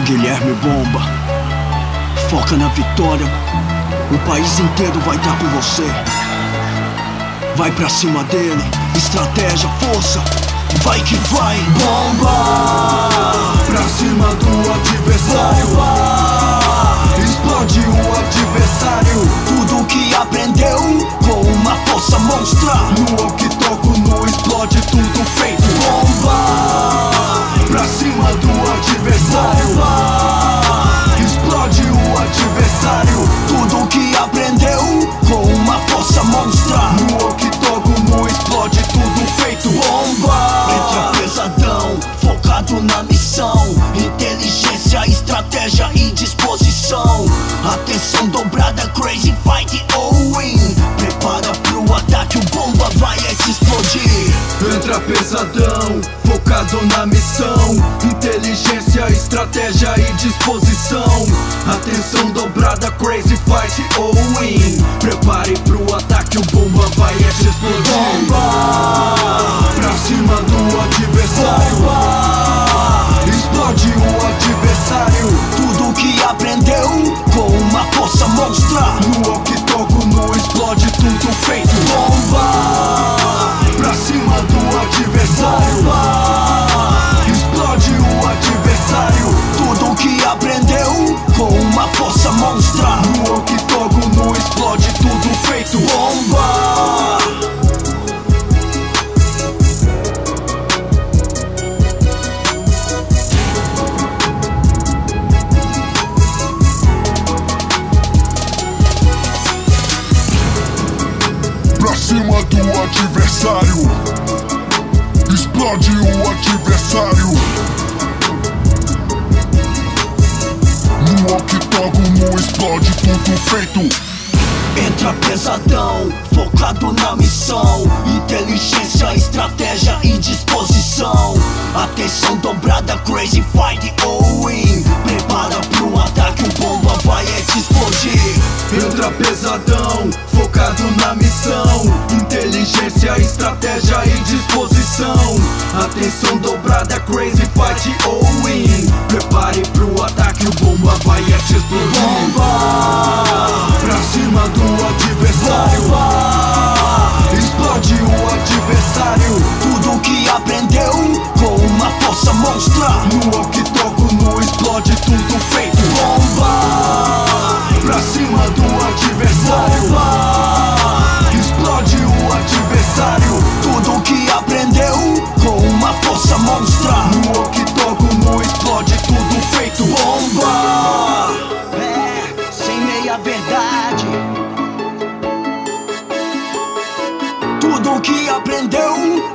Guilherme Bomba, foca na vitória. O país inteiro vai estar com você. Vai pra cima dele, estratégia, força, vai que vai. Bomba pra cima do adversário. Bomba explode o adversário. Tudo que aprendeu com uma força monstra. No octógono explode tudo feito. Bomba pra cima do adversário. Bomba explode o adversário. Tudo que aprendeu com uma força monstra. No octógono explode tudo feito. Bomba entra pesadão, focado na missão. Inteligência, estratégia e disposição. Atenção dobrada, crazy fight all in. Prepara pro ataque, o bomba vai se explodir. Entra pesadão, focado na missão. Inteligência, estratégia e disposição. Atenção dobrada, crazy fight all in. Prepare pro ataque, o bomba vai explodir. Bomba pra cima do adversário. Bomba explode o adversário. Tudo que aprendeu com uma força monstra. No octógono explode tudo feito. Bomba pra cima do adversário. Bomba explode o adversário. Tudo que aprendeu com uma força monstra. No octógono explode tudo feito. Bomba pra cima do adversário. Explode o adversário. No octógono explode tudo feito. entra pesadão, focado na missão. Inteligência, estratégia e disposição. Atenção dobrada, crazy fight all in. Prepara pro ataque, o bomba vai se explodir. Entra pesadão, focado na missão. Inteligência, estratégia e disposição. Atenção dobrada, crazy fight all in. Prepare pro ataque, o bomba vai explodir. Bomba pra cima do adversário. Bomba explode o adversário. Tudo que aprendeu com uma força monstra. No octógono explode tudo feito. Bomba pra cima do adversário. Bomba explode o adversário. Tudo que aprendeu com uma força monstra. No octógono explode tudo feito. Bomba sem meia verdade. Tudo que aprendeu